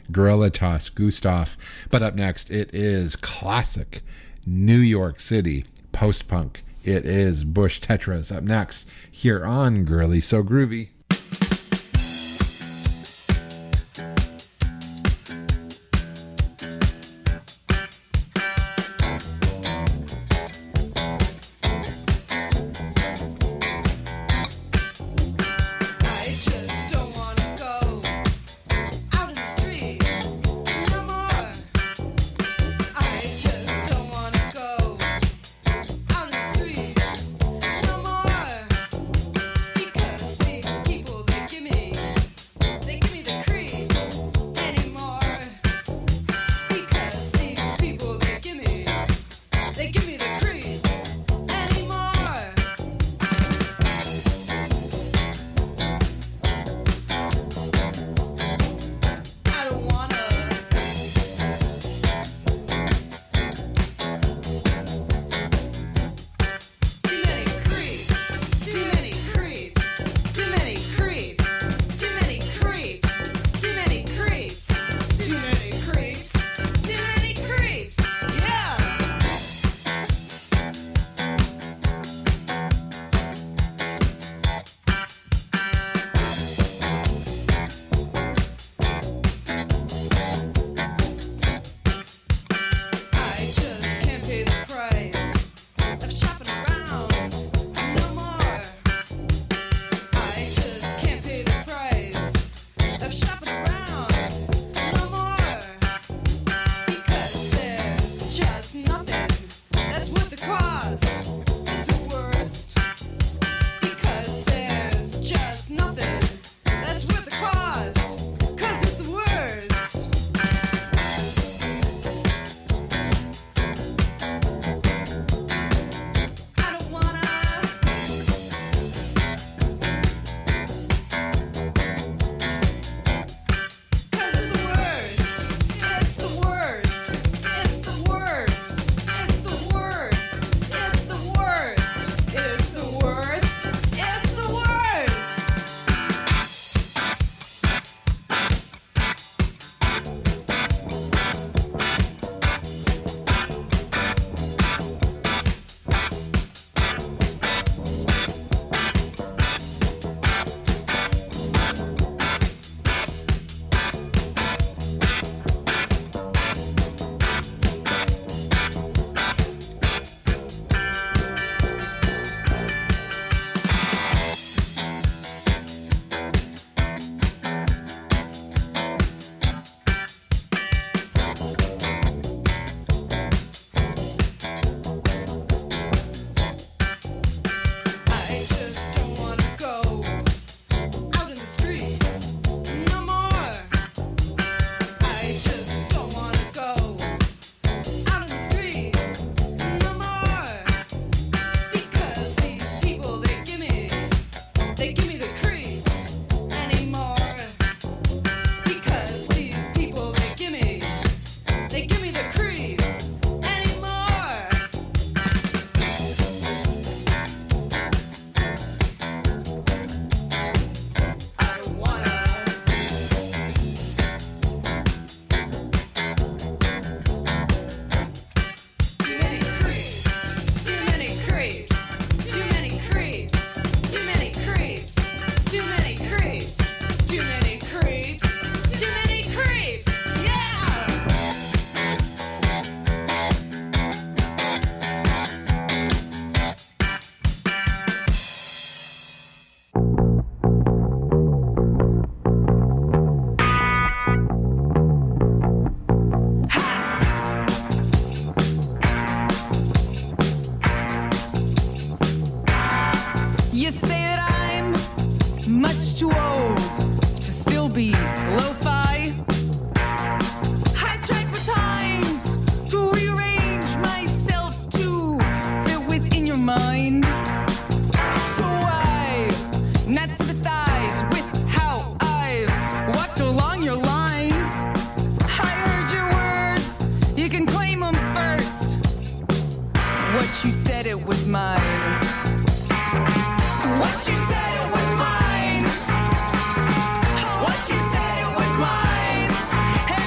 Gorilla Toss, Gustav. But up next, it is classic New York City post-punk. It is Bush Tetras up next here on Girly So Groovy. What you said it was mine.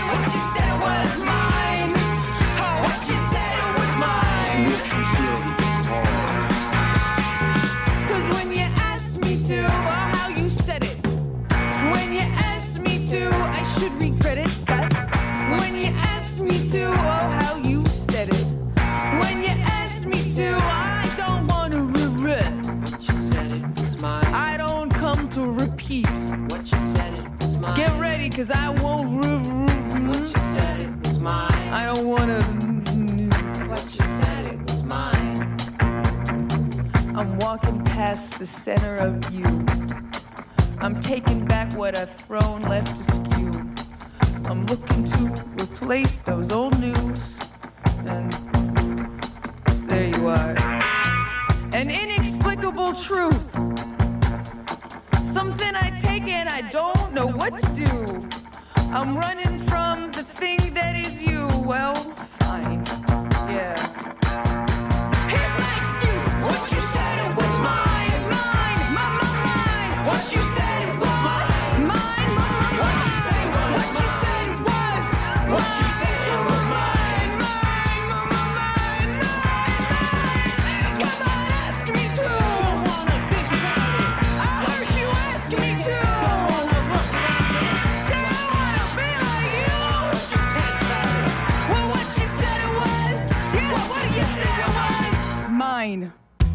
regret it. But when you asked me to, oh, how you said it. When you asked me to, I don't want to regret. What you said it was mine. I don't come to repeat. What you said it was mine. Get ready, cause I won't. What you said it was mine. I don't wanna. What you said it was mine. I'm walking past the center of you. I'm taking back what I've thrown left askew. I'm looking to replace those old news. And there you are. An inexplicable truth. Something I take and I don't know what to do. I'm running from the thing that is you. Well, fine. Yeah. Here's my excuse. What you said it was mine. Mine. What you said it was mine. Mine. What you said it was. What you said it was. What you said it was mine. Mine. Come on, ask me to. Don't wanna think about it. I heard you ask me to. Don't wanna look around it. Say I wanna be like you. Just pants about it. Well, what you said it was. Yeah, what you said it was. Mine.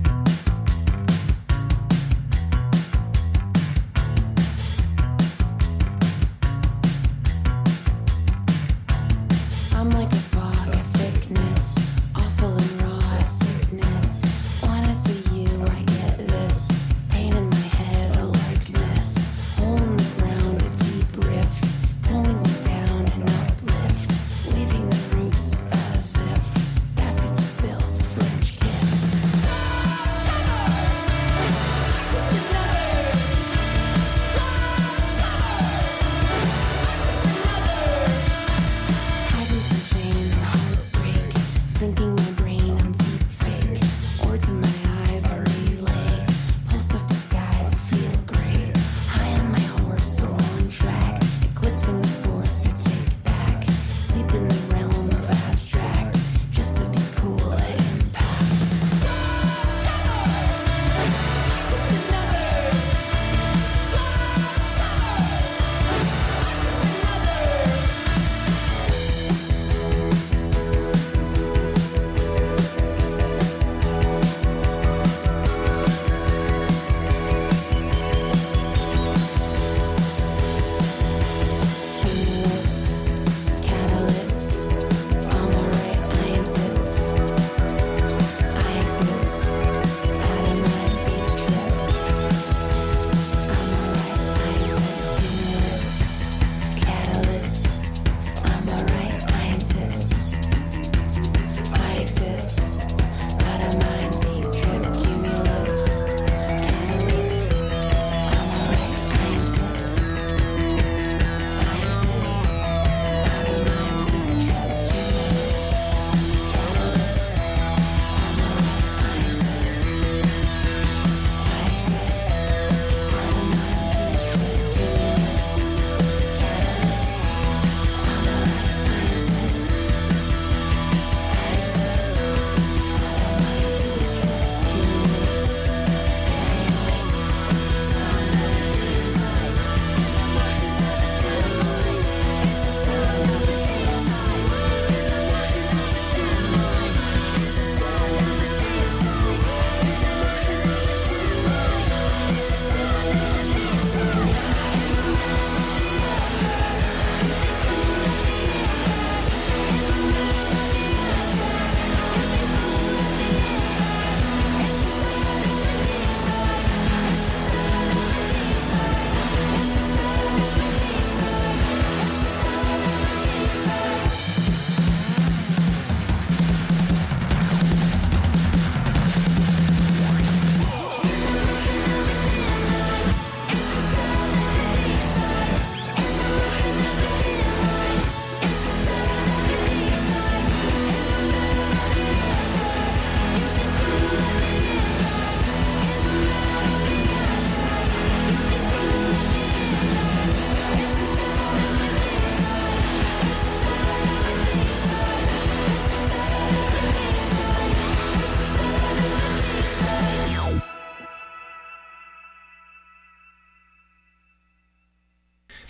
I'm like a fog, a thickness, awful and raw, a sickness. When I see you, I get this pain in my head, a likeness. Hole in the ground, a deep rift, pulling me down and uplift, leaving the roots as if baskets of filth, French kiss. Hiding from shame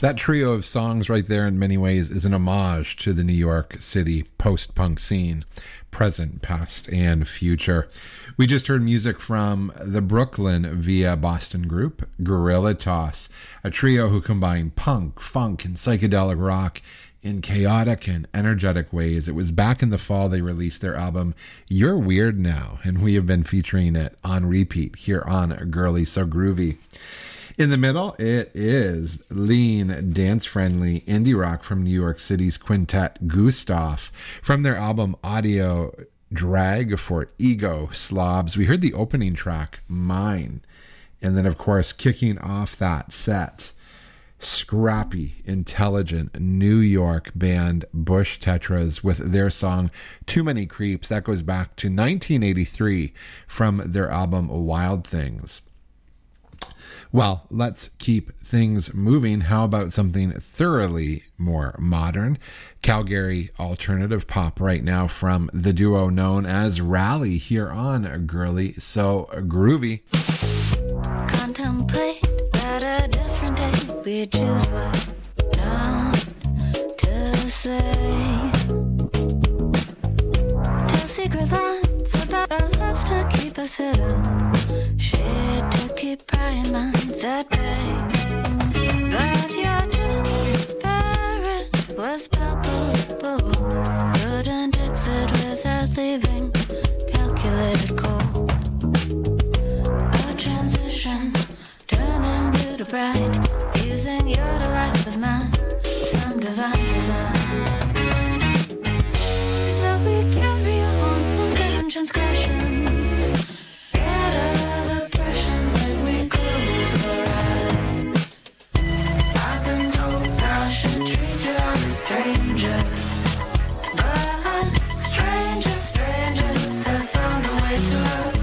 That trio of songs right there in many ways is an homage to the New York City post-punk scene, present, past, and future. We just heard music from the Brooklyn via Boston group Gorilla Toss, a trio who combine punk, funk, and psychedelic rock in chaotic and energetic ways. It was back in the fall they released their album You're Weird Now, and we have been featuring it on repeat here on Girly So Groovy. In the middle, it is lean, dance-friendly indie rock from New York City's quintet Gustav. From their album Audio Drag for Ego Slobs, we heard the opening track, Mine. And then, of course, kicking off that set, scrappy, intelligent New York band Bush Tetras with their song Too Many Creeps. That goes back to 1983 from their album Wild Things. Well, let's keep things moving. How about something thoroughly more modern? Calgary alternative pop right now from the duo known as Rally here on Girly So Groovy. Contemplate that a different day we choose what not to say. Tell secret lines about our lives to keep us hidden. Shade to keep prying minds at bay. But your spirit was palpable. Couldn't exit without leaving calculated cold. A transition, turning blue to bright, fusing your delight with mine, some divine design. So we carry on forbidden transgressions, rid of oppression when we close our eyes. I've been told I should treat you like a stranger, but strangers have found a way to love.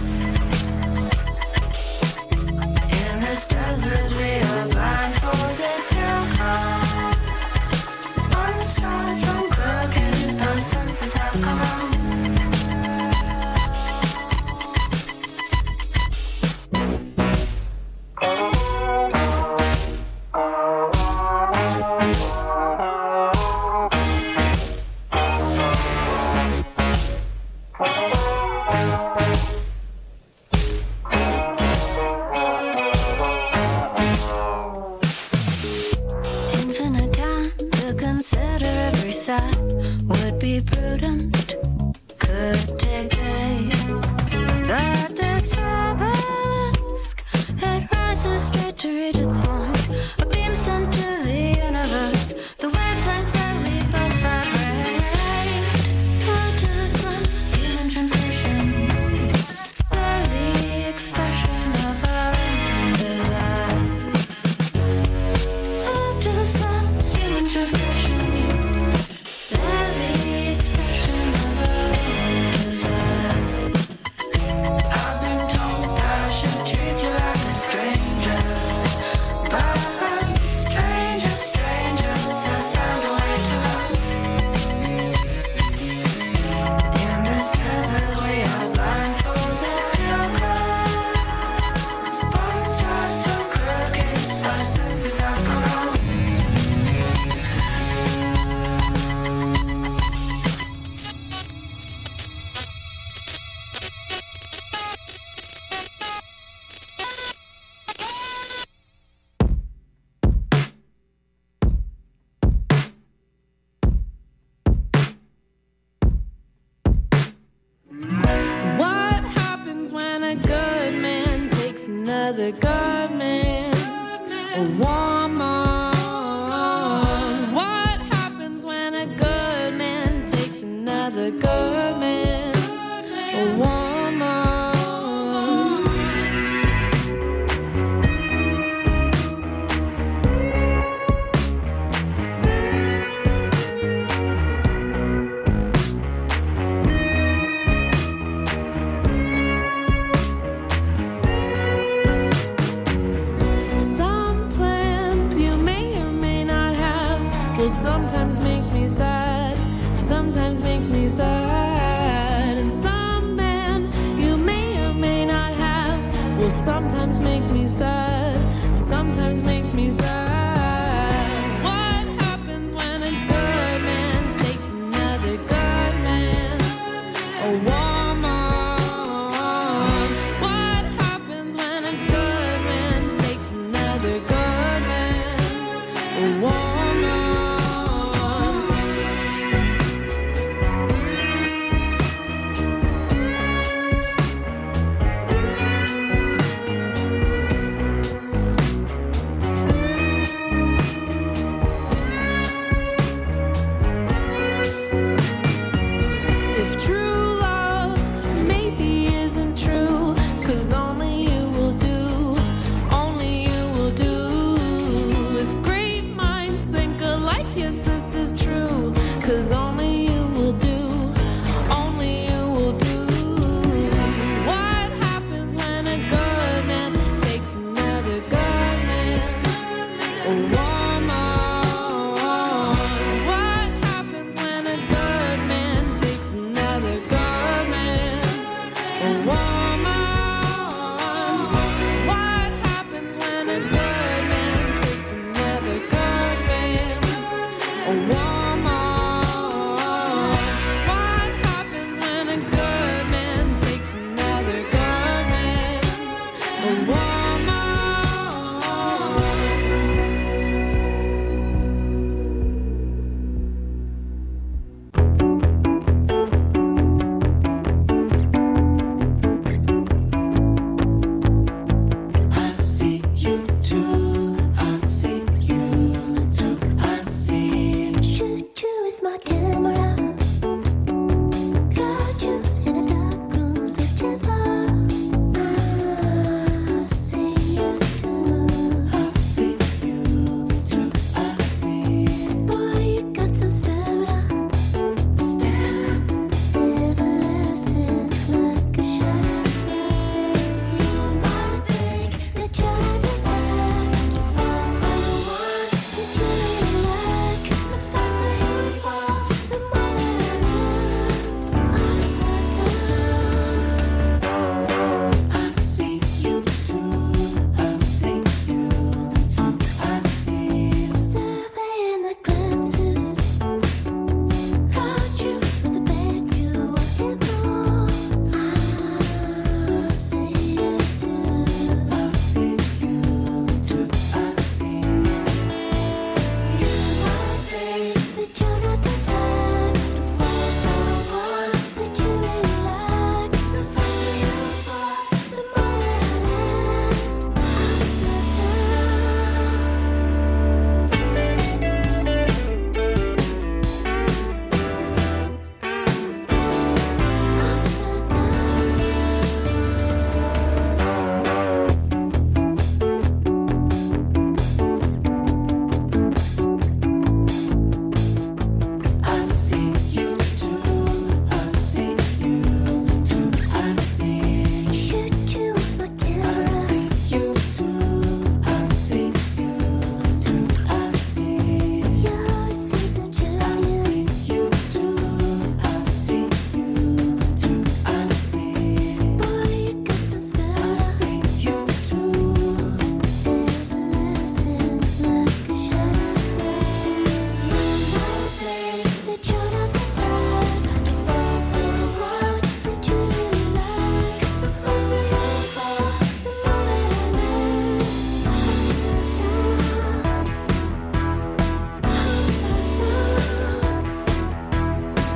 In this desert we are blindfolded pilgrims. One stride from crooked, our senses have come on. Infinite time to consider every side would be prudent, could take days. But this obelisk, it rises straight to reach its point. A beam sent to the universe, the wavelength that we both vibrate. Flow to the sun, human transgressions, they're the expression of our own desire. Flow to the sun, human transgressions, they're the expression of our own desire. I've been told I should treat you like a stranger, but strangers have found a way to love. In this desert we are blindfolded pilgrims. Spun stripes from crooked, our senses have come on. What happens when a good man takes another good man's woman? What happens when a good man takes another good man's woman? 'cause only you will do, only you will do. What happens when a good man takes another good man's woman? What happens when a good man takes another good man's woman? What happens when a good man takes another good man's woman? What happens when a good man takes another good man's woman? I see you too. I see you too. I see. Shoot you with my camera. Got you in a dark room searching for. I see you too. I see you too. I see. Boy, you got some stamina. Everlasting like a shadow slide. You might think that you're not the type to fall for the one that you really like. The faster you fall, the more that I love. Upside down. I see you too. I see you too. I see. Surveying the glances. Caught you with a bad view of temple. I see you too. I see you too. I see. You might think that you're not the type to fall for the one that you really like. The faster you fall, the more that I land. Upside I see you too. I see you too. I see. Shoot you with my I camera. see you too. I see you too. I see. You're a seasoned I champion. see you too. I see you too. I see. Boy, you got some I style. see you too. Everlasting like a shadow slide. You might think that you're not the type to fall for the one that you really like. The faster you fall, the more that I land. Upside down. Upside down.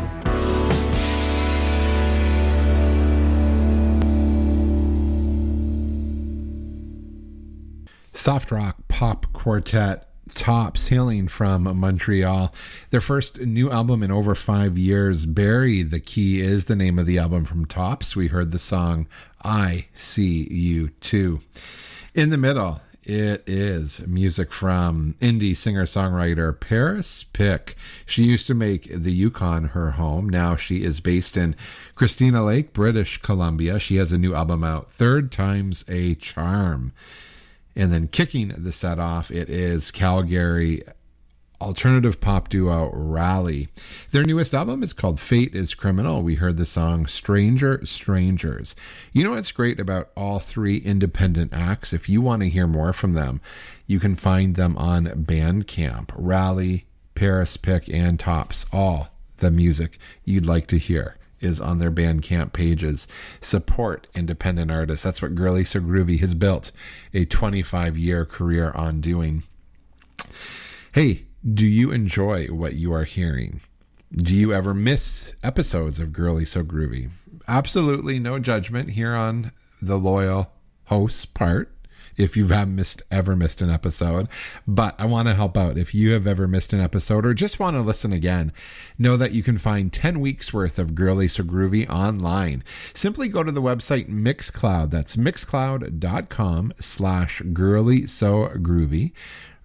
Soft rock pop quartet Tops, hailing from Montreal. Their first new album in over 5 years, Bury the Key, is the name of the album from Tops. We heard the song I See You Too. In the middle, it is music from indie singer-songwriter Paris Pick. She used to make the Yukon her home. Now she is based in Christina Lake, British Columbia. She has a new album out, Third Time's a Charm. And then kicking the set off, it is Calgary alternative pop duo Rally. Their newest album is called Fate is Criminal. We heard the song Stranger Strangers. You know what's great about all three independent acts? If you want to hear more from them, you can find them on Bandcamp. Rally, Paris Pick, and Tops. All the music you'd like to hear is on their Bandcamp pages. Support independent artists. That's what Girly So Groovy has built a 25-year career on doing. Hey, do you enjoy what you are hearing? Do you ever miss episodes of Girly So Groovy? Absolutely no judgment here on the loyal host's part if you've ever missed an episode. But I want to help out. If you have ever missed an episode or just want to listen again, know that you can find 10 weeks worth of Girly So Groovy online. Simply go to the website Mixcloud. That's mixcloud.com/girly so groovy.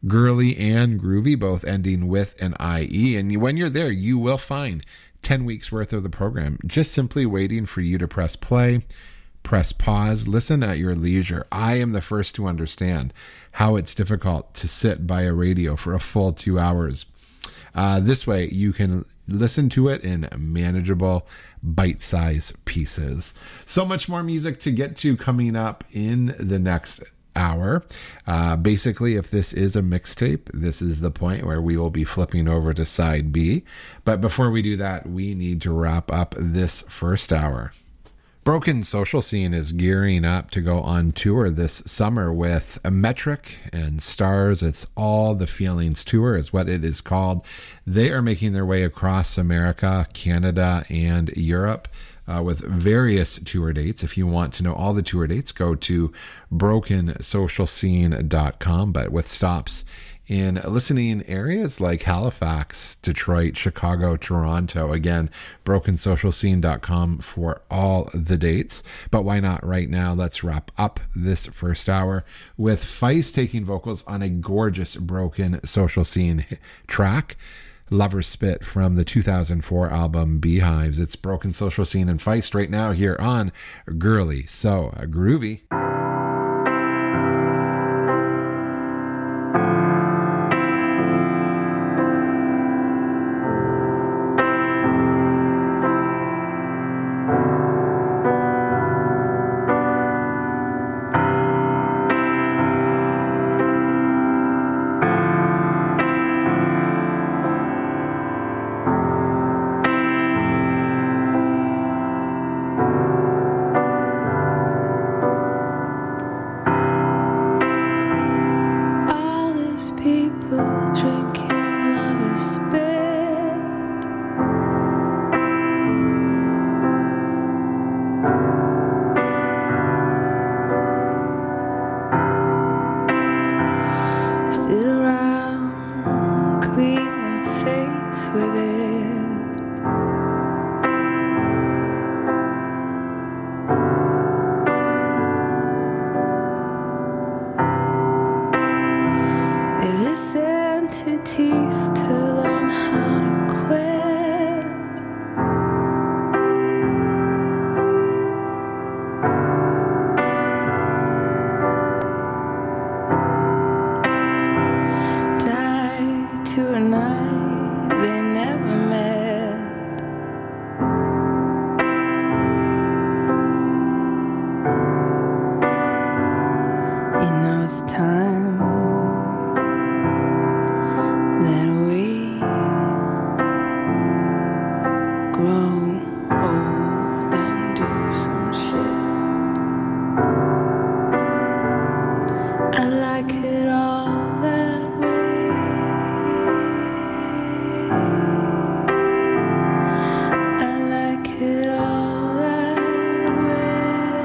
Girly and Groovy, both ending with an IE. And when you're there, you will find 10 weeks worth of the program, just simply waiting for you to press play, press pause, listen at your leisure. I am the first to understand how it's difficult to sit by a radio for a full 2 hours. This way, you can listen to it in manageable, bite-sized pieces. So much more music to get to coming up in the next hour. Basically, if this is a mixtape, this is the point where we will be flipping over to side B. But before we do that, we need to wrap up this first hour. Broken Social Scene is gearing up to go on tour this summer with a Metric and Stars. It's All the Feelings Tour is what it is called. They are making their way across America, Canada, and Europe with various tour dates. If you want to know all the tour dates, go to brokensocialscene.com, but with stops in listening areas like Halifax, Detroit, Chicago, Toronto. Again, brokensocialscene.com for all the dates. But why not right now? Let's wrap up this first hour with Feist taking vocals on a gorgeous Broken Social Scene track, Lover Spit, from the 2004 album Beehives. It's Broken Social Scene and Feist right now here on Girly So Groovy. All these people drinking lover spit. Sit around, clean their face with it. They listen to teeth to learn how to quit. Die to a night they never met. You know it's time that we grow old and do some shit. I like it all that way. I like it all that way.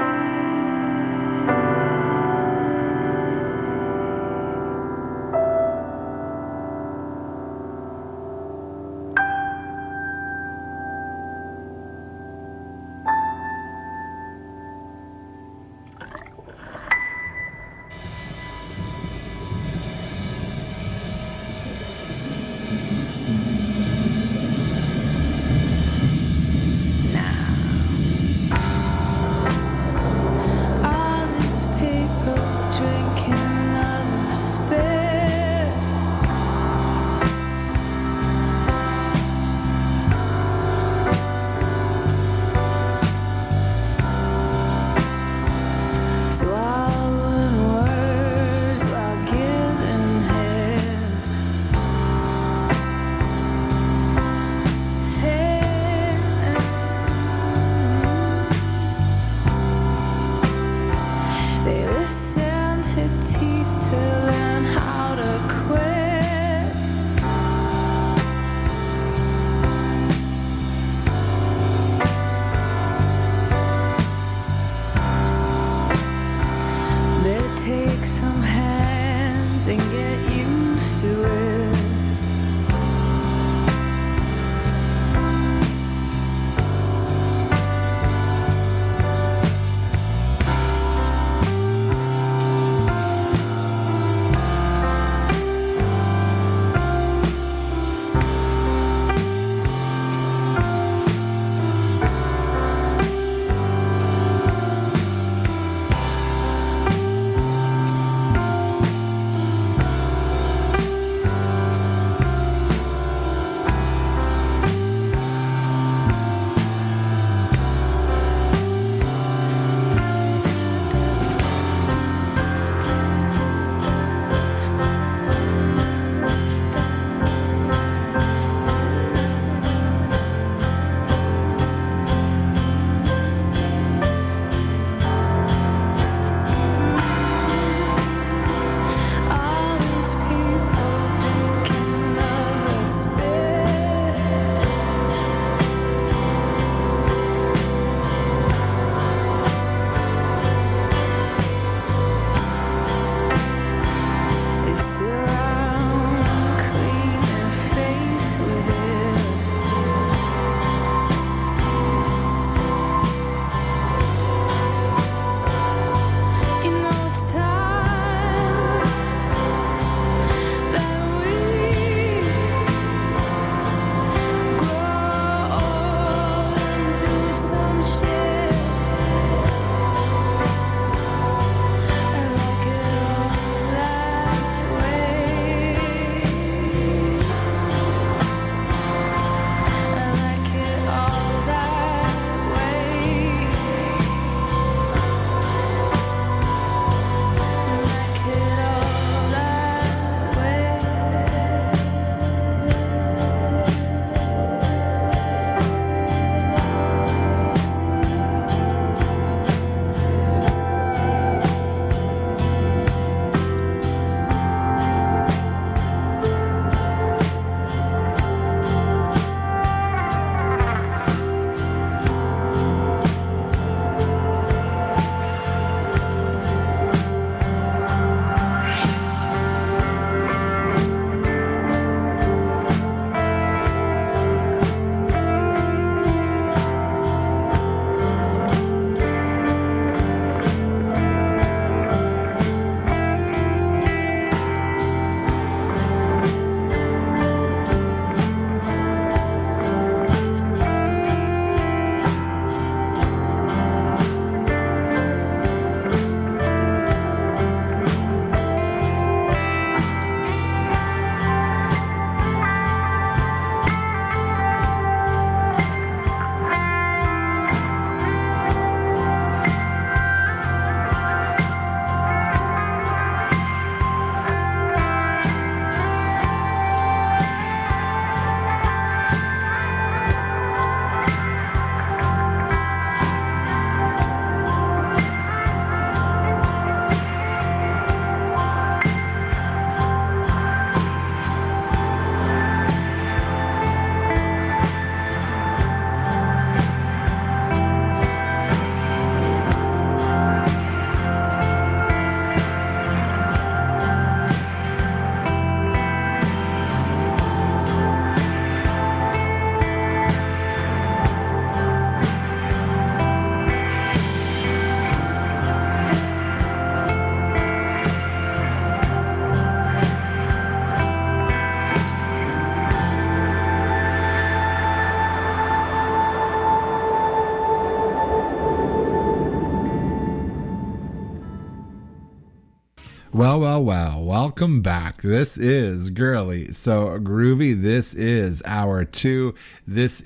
Well. Welcome back. This is Girly So Groovy. This is hour 2. This